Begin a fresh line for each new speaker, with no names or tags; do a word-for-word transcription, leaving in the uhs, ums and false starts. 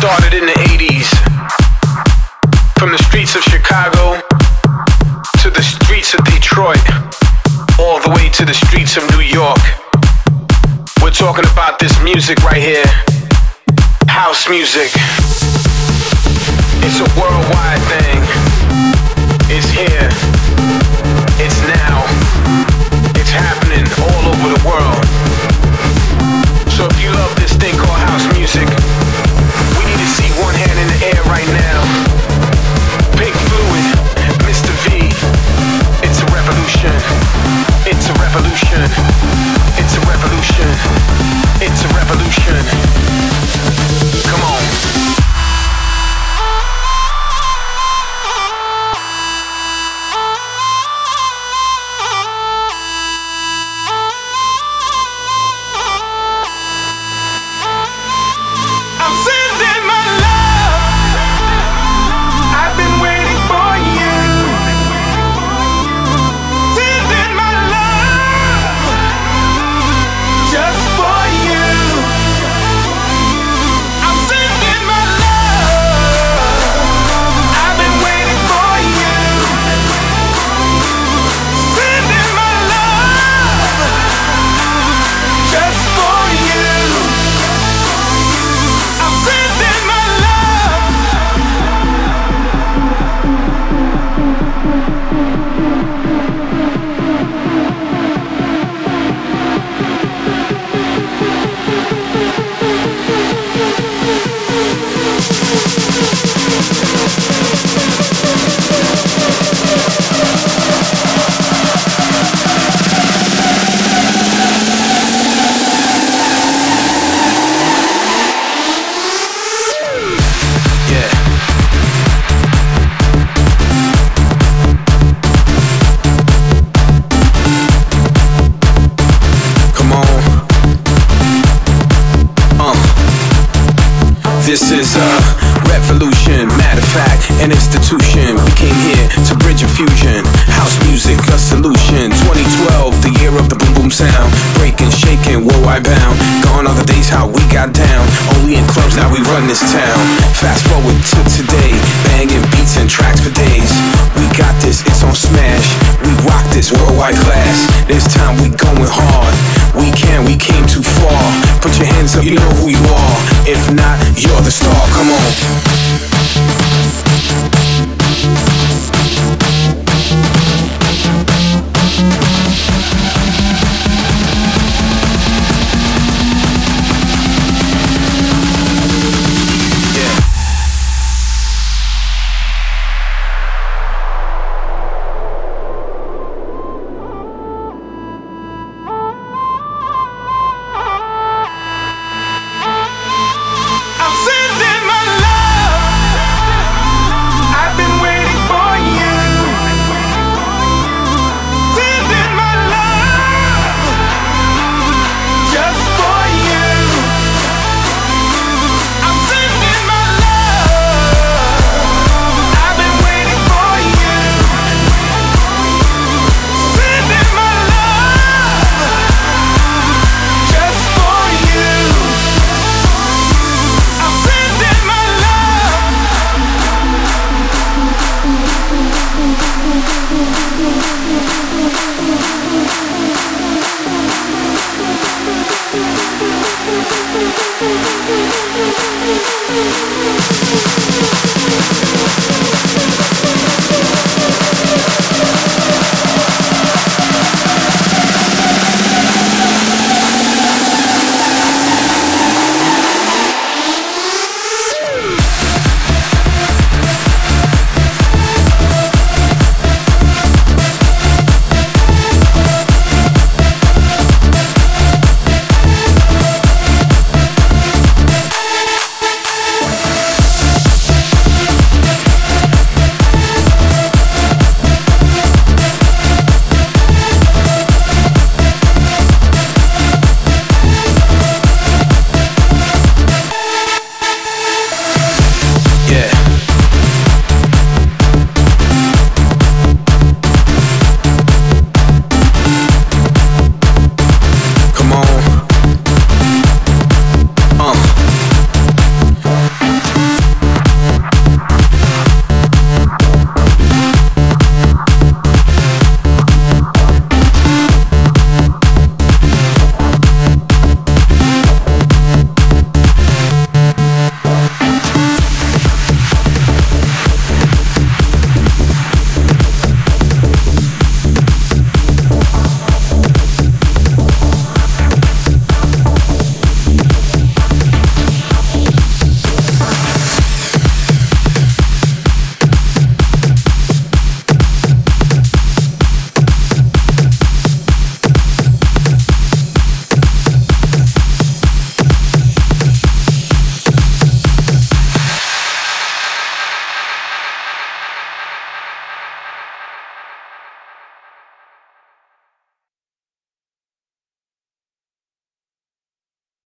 started in the eighties. From the streets of Chicago to the streets of Detroit, all the way to the streets of New York. We're talking about this music right here, house music. It's a worldwide thing. It's here. It's now. It's happening all over the world. So if you love this thing called house music, we need to see one hand in the air right now. Pink Fluid, Mister V. It's a revolution. It's a revolution. It's a revolution. It's a revolution. Come on.
This is a revolution, matter of fact, an institution. We came here to bridge a fusion. House music, a solution. twenty twelve, the year of the boom boom sound. Breaking, shaking, worldwide bound. Gone are the days how we got down. Only in clubs now we run this town. Fast forward to today, banging beats and tracks for days. We got this, it's on smash. We rock this worldwide class. This time we going hard. We can, we came too far. Put your hands up, you know who you are. If not, you're the star, come on.
We'll be right back.